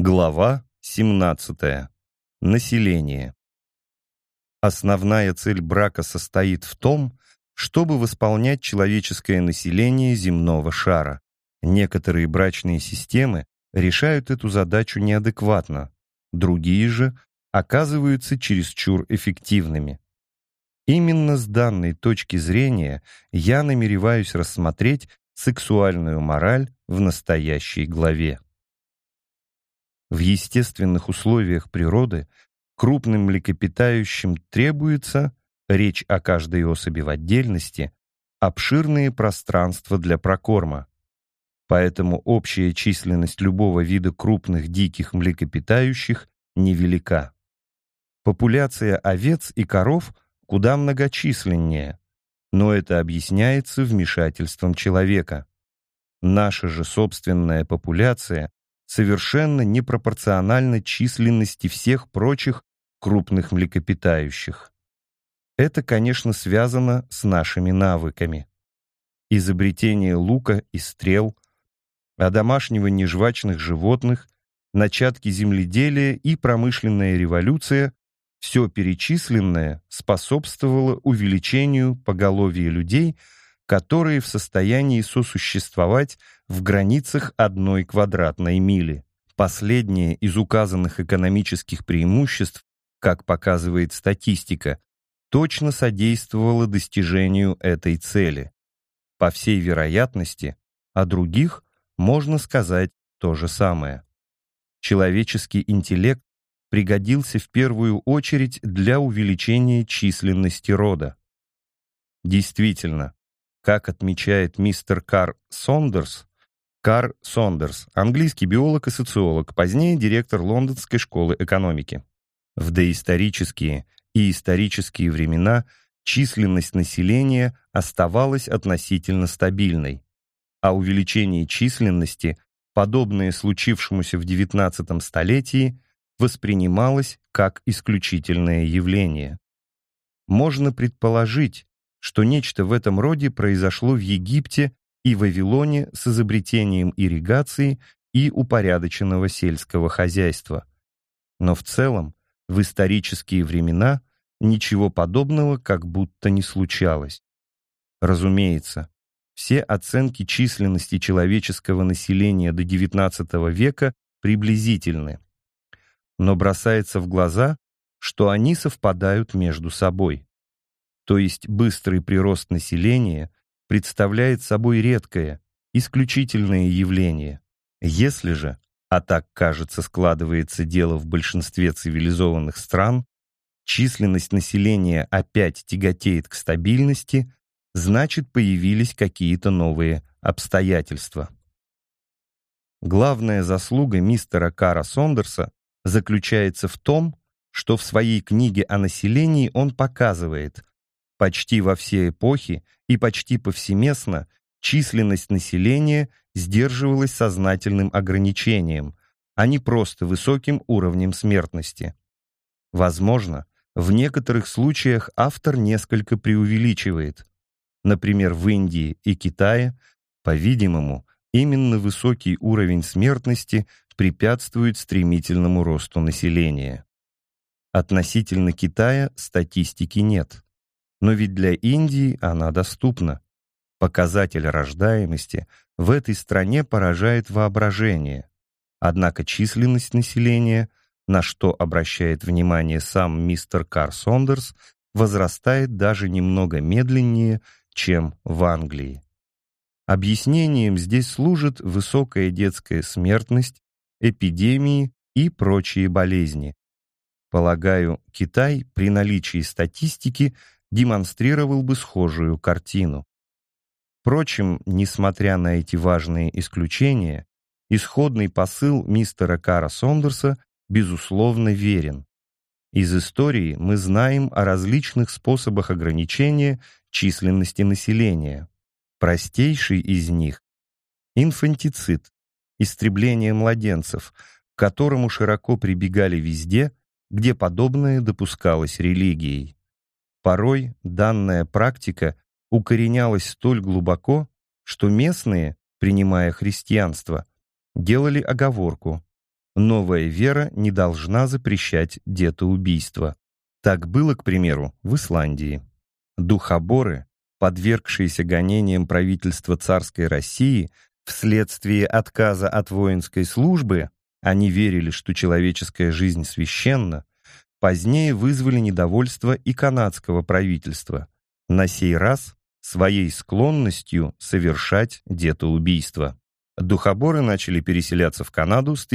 Глава 17. Население. Основная цель брака состоит в том, чтобы восполнять человеческое население земного шара. Некоторые брачные системы решают эту задачу неадекватно, другие же оказываются чересчур эффективными. Именно с данной точки зрения я намереваюсь рассмотреть сексуальную мораль в настоящей главе. В естественных условиях природы крупным млекопитающим требуется, речь о каждой особи в отдельности, обширные пространства для прокорма. Поэтому общая численность любого вида крупных диких млекопитающих невелика. Популяция овец и коров куда многочисленнее, но это объясняется вмешательством человека. Наша же собственная популяция совершенно непропорциональна численности всех прочих крупных млекопитающих. Это, конечно, связано с нашими навыками. Изобретение лука и стрел, одомашнивание жвачных животных, начатки земледелия и промышленная революция — все перечисленное способствовало увеличению поголовья людей, которые в состоянии сосуществовать в границах 1 квадратной мили. Последнее из указанных экономических преимуществ, как показывает статистика, точно содействовало достижению этой цели. По всей вероятности, о других можно сказать то же самое. Человеческий интеллект пригодился в первую очередь для увеличения численности рода. Действительно, как отмечает мистер Карл Сондерс, английский биолог и социолог, позднее директор Лондонской школы экономики, в доисторические и исторические времена численность населения оставалась относительно стабильной, а увеличение численности, подобное случившемуся в XIX столетии, воспринималось как исключительное явление. Можно предположить, что нечто в этом роде произошло в Египте и Вавилоне с изобретением ирригации и упорядоченного сельского хозяйства. Но в целом, в исторические времена ничего подобного как будто не случалось. Разумеется, все оценки численности человеческого населения до XIX века приблизительны, но бросается в глаза, что они совпадают между собой. То есть быстрый прирост населения представляет собой редкое, исключительное явление. Если же, а так, кажется, складывается дело в большинстве цивилизованных стран, численность населения опять тяготеет к стабильности, значит, появились какие-то новые обстоятельства. Главная заслуга мистера Карла Сондерса заключается в том, что в своей книге о населении он показывает, почти во все эпохи и почти повсеместно численность населения сдерживалась сознательным ограничением, а не просто высоким уровнем смертности. Возможно, в некоторых случаях автор несколько преувеличивает. Например, в Индии и Китае, по-видимому, именно высокий уровень смертности препятствует стремительному росту населения. Относительно Китая статистики нет. Но ведь для Индии она доступна. Показатель рождаемости в этой стране поражает воображение. Однако численность населения, на что обращает внимание сам мистер Карл Сондерс, возрастает даже немного медленнее, чем в Англии. Объяснением здесь служит высокая детская смертность, эпидемии и прочие болезни. Полагаю, Китай при наличии статистики демонстрировал бы схожую картину. Впрочем, несмотря на эти важные исключения, исходный посыл мистера Карла Сондерса безусловно верен. Из истории мы знаем о различных способах ограничения численности населения. Простейший из них — инфантицид, истребление младенцев, к которому широко прибегали везде, где подобное допускалось религией. Порой данная практика укоренялась столь глубоко, что местные, принимая христианство, делали оговорку: Новая вера не должна запрещать детоубийство. Так было, к примеру, в Исландии. Духоборы, подвергшиеся гонениям правительства царской России вследствие отказа от воинской службы, они верили, что человеческая жизнь священна, позднее вызвали недовольство и канадского правительства, на сей раз своей склонностью совершать детоубийство. Духоборы начали переселяться в Канаду с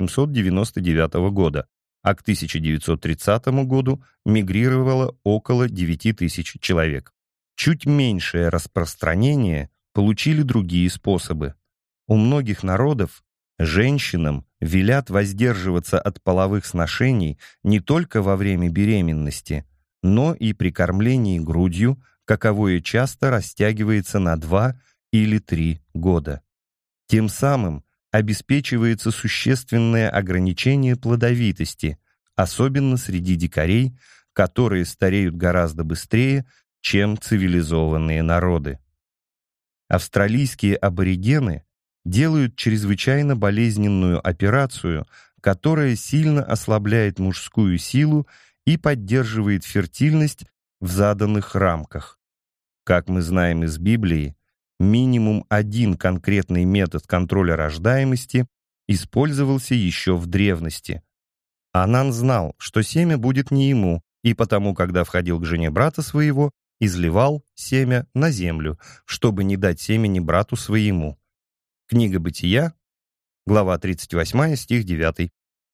1899 года, а к 1930 году мигрировало около 9000 человек. Чуть меньшее распространение получили другие способы. У многих народов женщинам велят воздерживаться от половых сношений не только во время беременности, но и при кормлении грудью, каковое часто растягивается на 2 или 3 года. Тем самым обеспечивается существенное ограничение плодовитости, особенно среди дикарей, которые стареют гораздо быстрее, чем цивилизованные народы. Австралийские аборигены делают чрезвычайно болезненную операцию, которая сильно ослабляет мужскую силу и поддерживает фертильность в заданных рамках. Как мы знаем из Библии, минимум один конкретный метод контроля рождаемости использовался еще в древности. Анан знал, что семя будет не ему, и потому, когда входил к жене брата своего, изливал семя на землю, чтобы не дать семени брату своему. Книга Бытия, глава 38, стих 9.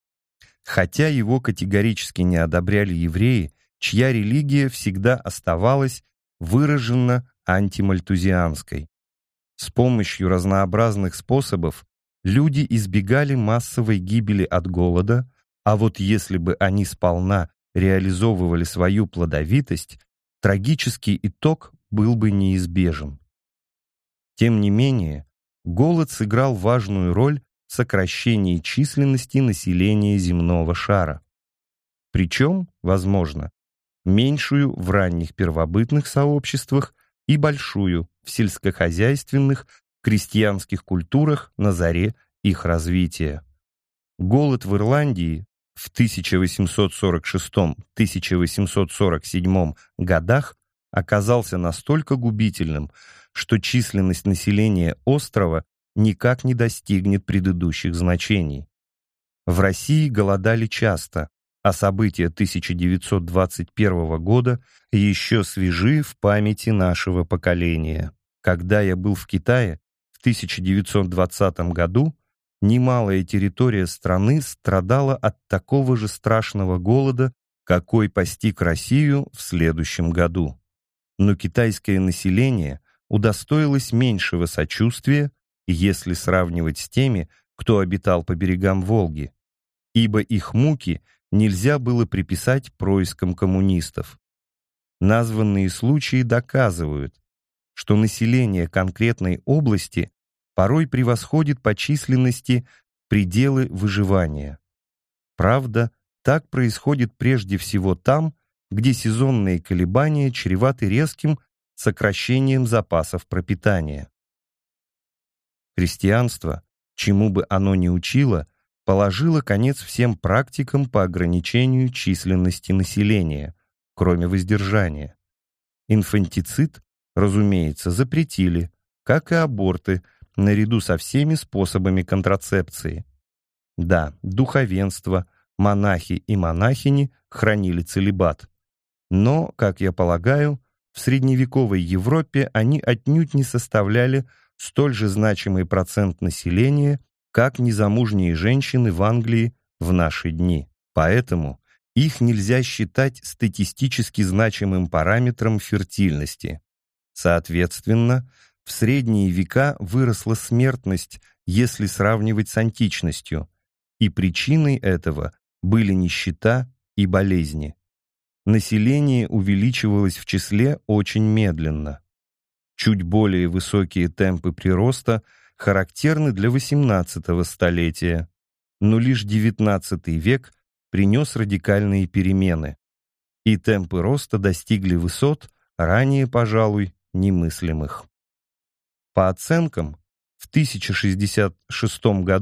Хотя его категорически не одобряли евреи, чья религия всегда оставалась выраженно антимальтузианской. С помощью разнообразных способов люди избегали массовой гибели от голода, а вот если бы они сполна реализовывали свою плодовитость, трагический итог был бы неизбежен. Тем не менее, голод сыграл важную роль в сокращении численности населения земного шара. Причем, возможно, меньшую в ранних первобытных сообществах и большую в сельскохозяйственных, крестьянских культурах на заре их развития. Голод в Ирландии в 1846-1847 годах оказался настолько губительным, что численность населения острова никак не достигнет предыдущих значений. В России голодали часто, а события 1921 года еще свежи в памяти нашего поколения. Когда я был в Китае в 1920 году, немалая территория страны страдала от такого же страшного голода, какой постиг Россию в следующем году. Но китайское население удостоилось меньшего сочувствия, если сравнивать с теми, кто обитал по берегам Волги, ибо их муки нельзя было приписать проискам коммунистов. Названные случаи доказывают, что население конкретной области порой превосходит по численности пределы выживания. Правда, так происходит прежде всего там, где сезонные колебания чреваты резким сокращением запасов пропитания. Христианство, чему бы оно ни учило, положило конец всем практикам по ограничению численности населения, кроме воздержания. Инфантицид, разумеется, запретили, как и аборты, наряду со всеми способами контрацепции. Да, духовенство, монахи и монахини хранили целибат. Но, как я полагаю, в средневековой Европе они отнюдь не составляли столь же значимый процент населения, как незамужние женщины в Англии в наши дни. Поэтому их нельзя считать статистически значимым параметром фертильности. Соответственно, в средние века выросла смертность, если сравнивать с античностью, и причиной этого были нищета и болезни. Население увеличивалось в числе очень медленно. Чуть более высокие темпы прироста характерны для XVIII столетия, но лишь XIX век принес радикальные перемены, и темпы роста достигли высот, ранее, пожалуй, немыслимых. По оценкам, в 1066 году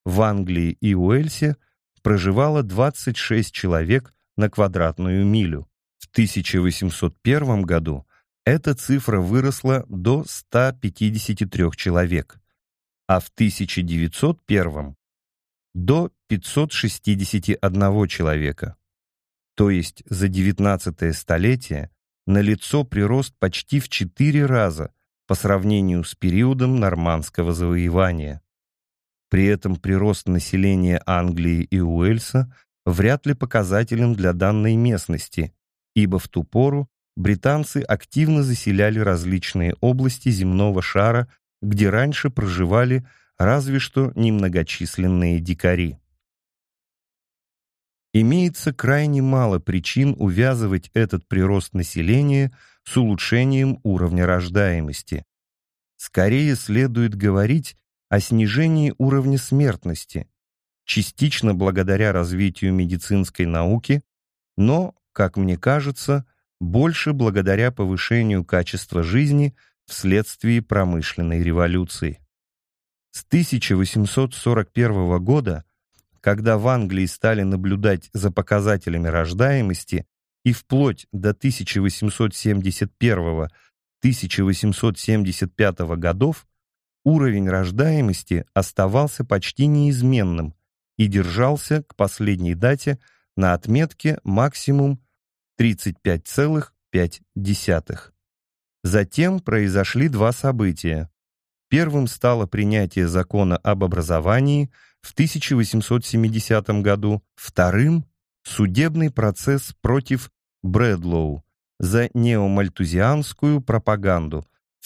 в Англии и Уэльсе проживало 26 человек на квадратную милю. В 1801 году эта цифра выросла до 153 человек, а в 1901 до 561 человека. То есть за 19 столетие налицо прирост почти в 4 раза по сравнению с периодом нормандского завоевания. При этом прирост населения Англии и Уэльса вряд ли показателен для данной местности, ибо в ту пору британцы активно заселяли различные области земного шара, где раньше проживали разве что немногочисленные дикари. Имеется крайне мало причин увязывать этот прирост населения с улучшением уровня рождаемости. Скорее следует говорить о снижении уровня смертности, частично благодаря развитию медицинской науки, но, как мне кажется, больше благодаря повышению качества жизни вследствие промышленной революции. С 1841 года, когда в Англии стали наблюдать за показателями рождаемости, и вплоть до 1871-1875 годов, уровень рождаемости оставался почти неизменным и держался к последней дате на отметке максимум 35,5. Затем произошли два события. Первым стало принятие закона об образовании в 1870 году, вторым — судебный процесс против Брэдлоу за неомальтузианскую пропаганду в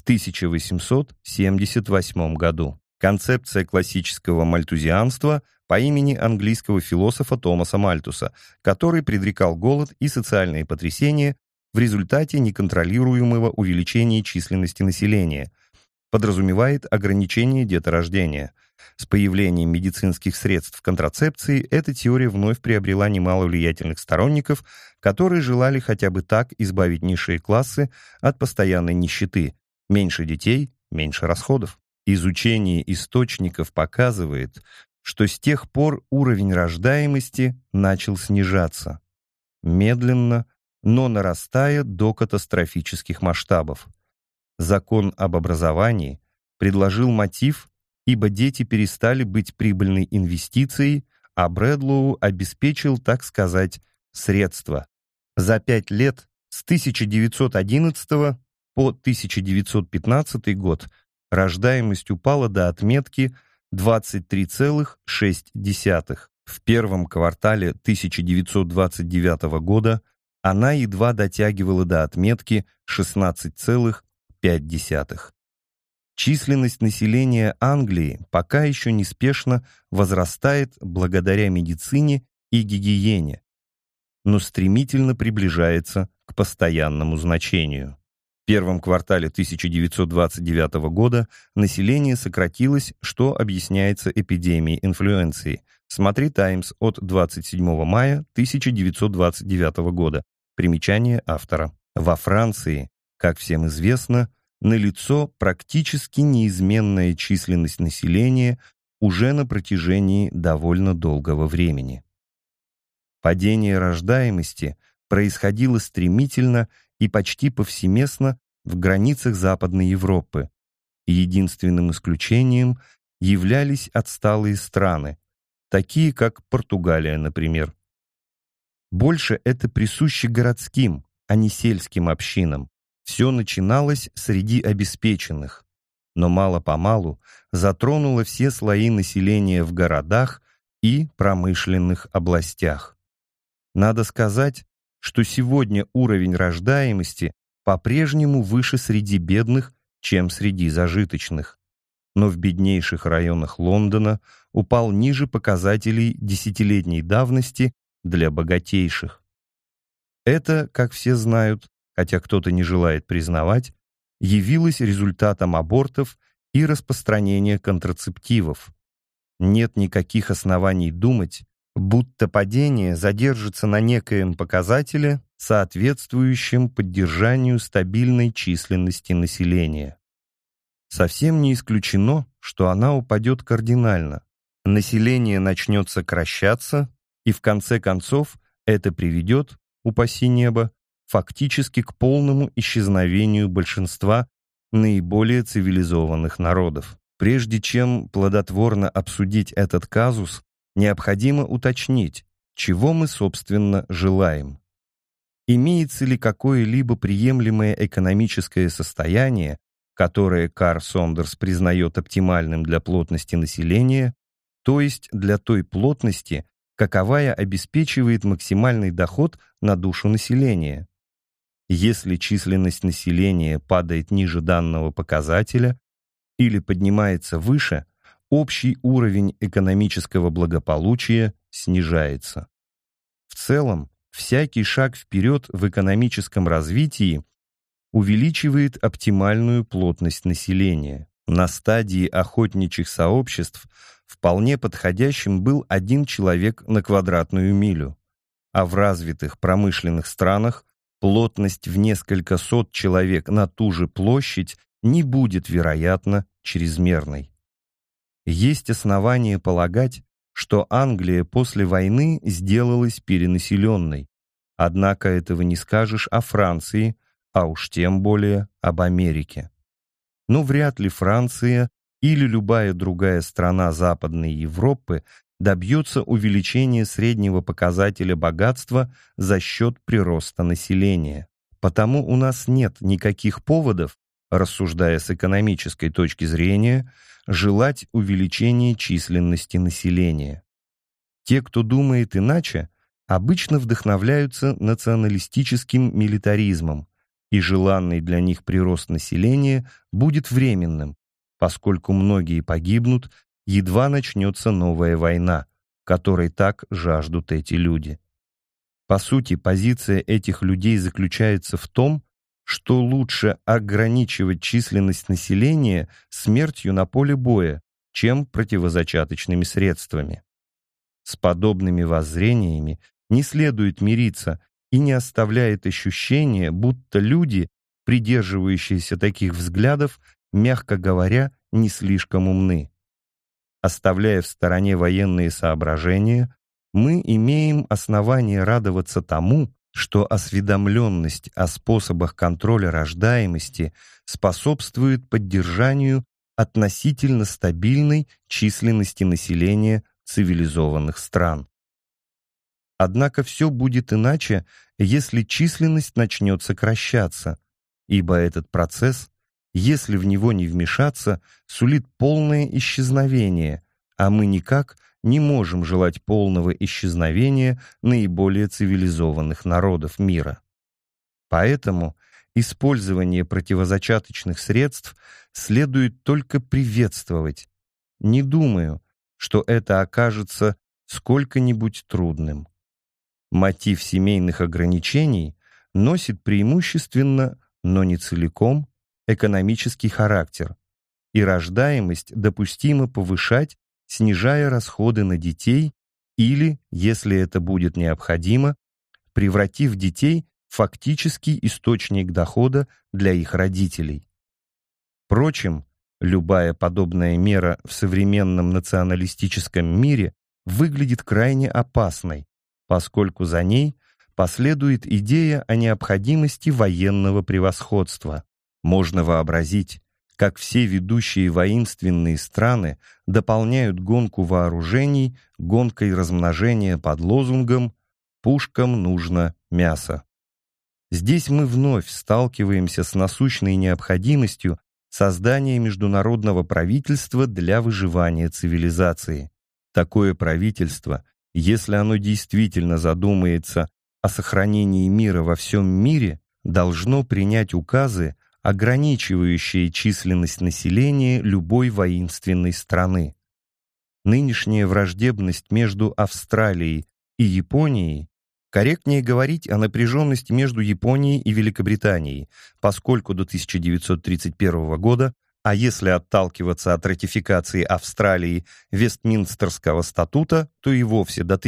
1878 году. Концепция классического мальтузианства по имени английского философа Томаса Мальтуса, который предрекал голод и социальные потрясения в результате неконтролируемого увеличения численности населения, подразумевает ограничение деторождения. С появлением медицинских средств контрацепции эта теория вновь приобрела немало влиятельных сторонников, которые желали хотя бы так избавить низшие классы от постоянной нищеты. Меньше детей, меньше расходов. Изучение источников показывает, что с тех пор уровень рождаемости начал снижаться. Медленно, но нарастая до катастрофических масштабов. Закон об образовании предложил мотив, ибо дети перестали быть прибыльной инвестицией, а Брэдлоу обеспечил, так сказать, средства. За 5 лет, с 1911 по 1915 год, рождаемость упала до отметки 23,6. В первом квартале 1929 года она едва дотягивала до отметки 16,5. Численность населения Англии пока еще неспешно возрастает благодаря медицине и гигиене, но стремительно приближается к постоянному значению. В первом квартале 1929 года население сократилось, что объясняется эпидемией инфлюенции. Смотри «Таймс» от 27 мая 1929 года. Примечание автора. Во Франции, как всем известно, налицо практически неизменная численность населения уже на протяжении довольно долгого времени. Падение рождаемости происходило стремительно и почти повсеместно в границах Западной Европы. Единственным исключением являлись отсталые страны, такие как Португалия, например. Больше это присуще городским, а не сельским общинам. Все начиналось среди обеспеченных, но мало-помалу затронуло все слои населения в городах и промышленных областях. Надо сказать, что сегодня уровень рождаемости по-прежнему выше среди бедных, чем среди зажиточных, но в беднейших районах Лондона упал ниже показателей десятилетней давности для богатейших. Это, как все знают, хотя кто-то не желает признавать, явилось результатом абортов и распространения контрацептивов. Нет никаких оснований думать, будто падение задержится на некоем показателе, соответствующем поддержанию стабильной численности населения. Совсем не исключено, что она упадет кардинально. население начнет сокращаться, и в конце концов это приведет, упаси небо, фактически к полному исчезновению большинства наиболее цивилизованных народов. Прежде чем плодотворно обсудить этот казус, необходимо уточнить, чего мы, собственно, желаем. Имеется ли какое-либо приемлемое экономическое состояние, которое Карл Сондерс признает оптимальным для плотности населения, то есть для той плотности, каковая обеспечивает максимальный доход на душу населения. Если численность населения падает ниже данного показателя или поднимается выше, общий уровень экономического благополучия снижается. В целом, всякий шаг вперед в экономическом развитии увеличивает оптимальную плотность населения. На стадии охотничьих сообществ вполне подходящим был 1 человек на квадратную милю, а в развитых промышленных странах плотность в несколько сот человек на ту же площадь не будет, вероятно, чрезмерной. Есть основания полагать, что Англия после войны сделалась перенаселенной, однако этого не скажешь о Франции, а уж тем более об Америке. Но вряд ли Франция или любая другая страна Западной Европы добьется увеличения среднего показателя богатства за счет прироста населения. Потому у нас нет никаких поводов, рассуждая с экономической точки зрения, желать увеличения численности населения. Те, кто думает иначе, обычно вдохновляются националистическим милитаризмом, и желанный для них прирост населения будет временным, поскольку многие погибнут, едва начнется новая война, которой так жаждут эти люди. По сути, позиция этих людей заключается в том, что лучше ограничивать численность населения смертью на поле боя, чем противозачаточными средствами. С подобными воззрениями не следует мириться и не оставляет ощущения, будто люди, придерживающиеся таких взглядов, мягко говоря, не слишком умны. Оставляя в стороне военные соображения, мы имеем основание радоваться тому, что осведомленность о способах контроля рождаемости способствует поддержанию относительно стабильной численности населения цивилизованных стран. Однако все будет иначе, если численность начнет сокращаться, ибо этот процесс, если в него не вмешаться, сулит полное исчезновение, а мы никак не можем желать полного исчезновения наиболее цивилизованных народов мира. Поэтому использование противозачаточных средств следует только приветствовать. Не думаю, что это окажется сколько-нибудь трудным. Мотив семейных ограничений носит преимущественно, но не целиком, экономический характер, и рождаемость допустимо повышать, снижая расходы на детей или, если это будет необходимо, превратив детей в фактический источник дохода для их родителей. Впрочем, любая подобная мера в современном националистическом мире выглядит крайне опасной, поскольку за ней последует идея о необходимости военного превосходства. Можно вообразить, как все ведущие воинственные страны дополняют гонку вооружений гонкой размножения под лозунгом «Пушкам нужно мясо». Здесь мы вновь сталкиваемся с насущной необходимостью создания международного правительства для выживания цивилизации. Такое правительство, если оно действительно задумается о сохранении мира во всем мире, должно принять указы, ограничивающие численность населения любой воинственной страны. Нынешняя враждебность между Австралией и Японией, корректнее говорить о напряженности между Японией и Великобританией, поскольку до 1931 года, а если отталкиваться от ратификации Австралии Вестминстерского статута, то и вовсе до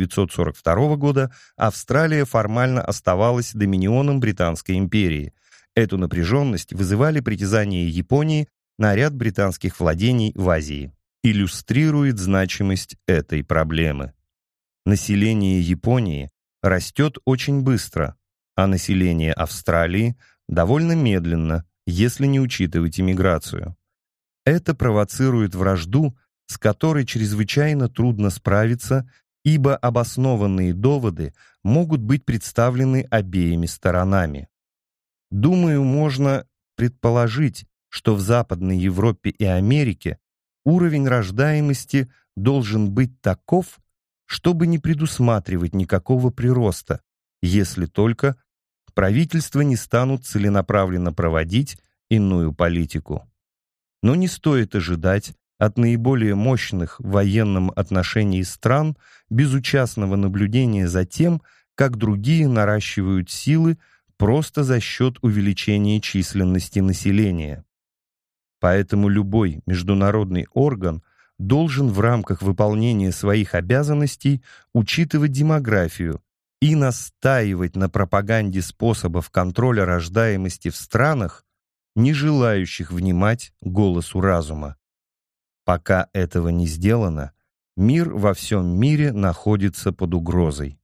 1942 года Австралия формально оставалась доминионом Британской империи. Эту напряженность вызывали притязания Японии на ряд британских владений в Азии. иллюстрирует значимость этой проблемы. Население Японии растет очень быстро, а население Австралии довольно медленно, если не учитывать иммиграцию. Это провоцирует вражду, с которой чрезвычайно трудно справиться, ибо обоснованные доводы могут быть представлены обеими сторонами. Думаю, можно предположить, что в Западной Европе и Америке уровень рождаемости должен быть таков, чтобы не предусматривать никакого прироста, если только правительства не станут целенаправленно проводить иную политику. Но не стоит ожидать от наиболее мощных в военном отношении стран безучастного наблюдения за тем, как другие наращивают силы просто за счет увеличения численности населения. Поэтому любой международный орган должен в рамках выполнения своих обязанностей учитывать демографию и настаивать на пропаганде способов контроля рождаемости в странах, не желающих внимать голосу разума. Пока этого не сделано, мир во всем мире находится под угрозой.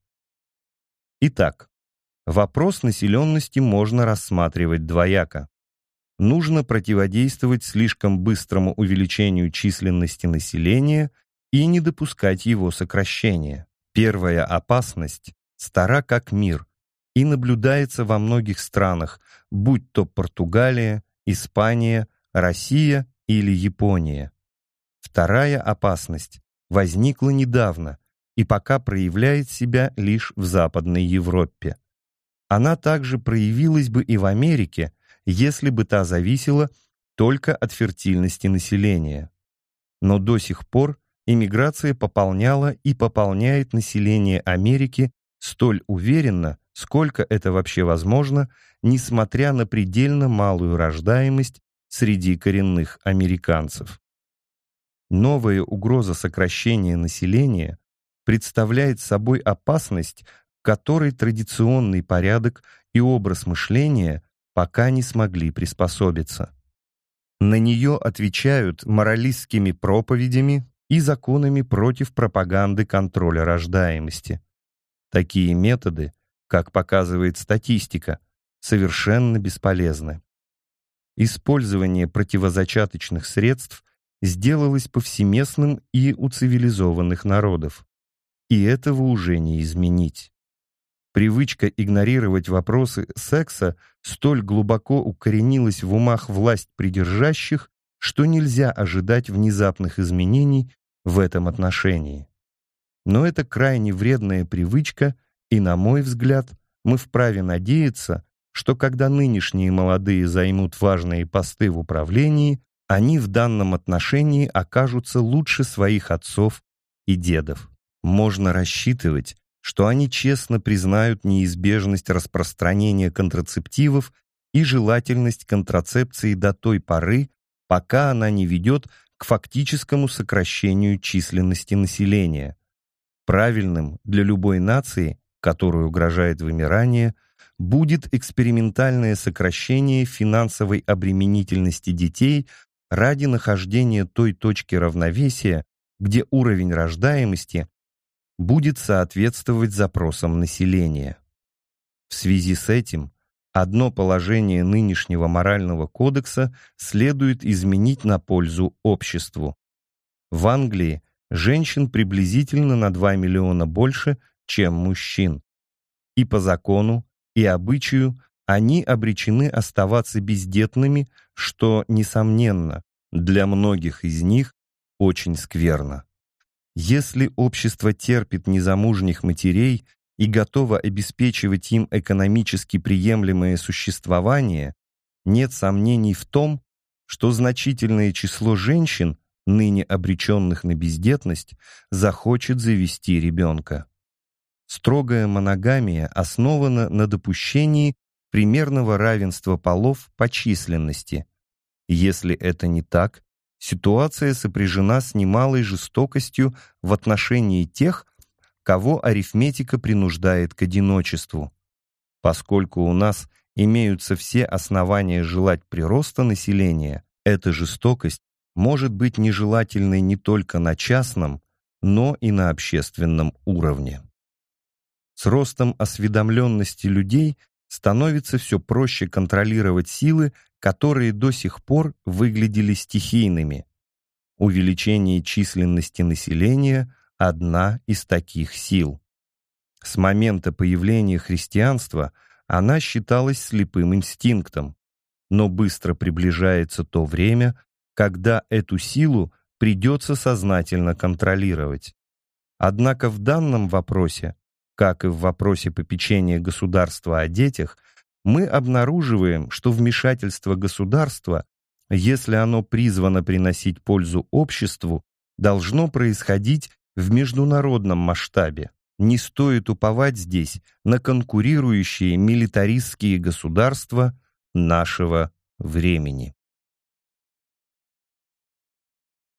Итак, вопрос населенности можно рассматривать двояко. Нужно противодействовать слишком быстрому увеличению численности населения и не допускать его сокращения. Первая опасность стара как мир и наблюдается во многих странах, будь то Португалия, Испания, Россия или Япония. Вторая опасность возникла недавно и пока проявляет себя лишь в Западной Европе. Она также проявилась бы и в Америке, если бы та зависела только от фертильности населения. Но до сих пор иммиграция пополняла и пополняет население Америки столь уверенно, сколько это вообще возможно, несмотря на предельно малую рождаемость среди коренных американцев. Новая угроза сокращения населения представляет собой опасность, к которой традиционный порядок и образ мышления пока не смогли приспособиться. На нее отвечают моралистскими проповедями и законами против пропаганды контроля рождаемости. Такие методы, как показывает статистика, совершенно бесполезны. Использование противозачаточных средств сделалось повсеместным и у цивилизованных народов. И этого уже не изменить. Привычка игнорировать вопросы секса столь глубоко укоренилась в умах власть придержащих, что нельзя ожидать внезапных изменений в этом отношении. Но это крайне вредная привычка, и, на мой взгляд, мы вправе надеяться, что когда нынешние молодые займут важные посты в управлении, они в данном отношении окажутся лучше своих отцов и дедов. Можно рассчитывать, что они честно признают неизбежность распространения контрацептивов и желательность контрацепции до той поры, пока она не ведет к фактическому сокращению численности населения. Правильным для любой нации, которой угрожает вымирание, будет экспериментальное сокращение финансовой обременительности детей ради нахождения той точки равновесия, где уровень рождаемости будет соответствовать запросам населения. В связи с этим одно положение нынешнего морального кодекса следует изменить на пользу обществу. В Англии женщин приблизительно на 2 миллиона больше, чем мужчин. И по закону, и обычаю они обречены оставаться бездетными, что, несомненно, для многих из них очень скверно. Если общество терпит незамужних матерей и готово обеспечивать им экономически приемлемое существование, нет сомнений в том, что значительное число женщин, ныне обреченных на бездетность, захочет завести ребенка. Строгая моногамия основана на допущении примерного равенства полов по численности. Если это не так, ситуация сопряжена с немалой жестокостью в отношении тех, кого арифметика принуждает к одиночеству. Поскольку у нас имеются все основания желать прироста населения, эта жестокость может быть нежелательной не только на частном, но и на общественном уровне. С ростом осведомленности людей становится все проще контролировать силы, которые до сих пор выглядели стихийными. Увеличение численности населения – одна из таких сил. С момента появления христианства она считалась слепым инстинктом, но быстро приближается то время, когда эту силу придется сознательно контролировать. Однако в данном вопросе, как и в вопросе попечения государства о детях, мы обнаруживаем, что вмешательство государства, если оно призвано приносить пользу обществу, должно происходить в международном масштабе. Не стоит уповать здесь на конкурирующие милитаристские государства нашего времени.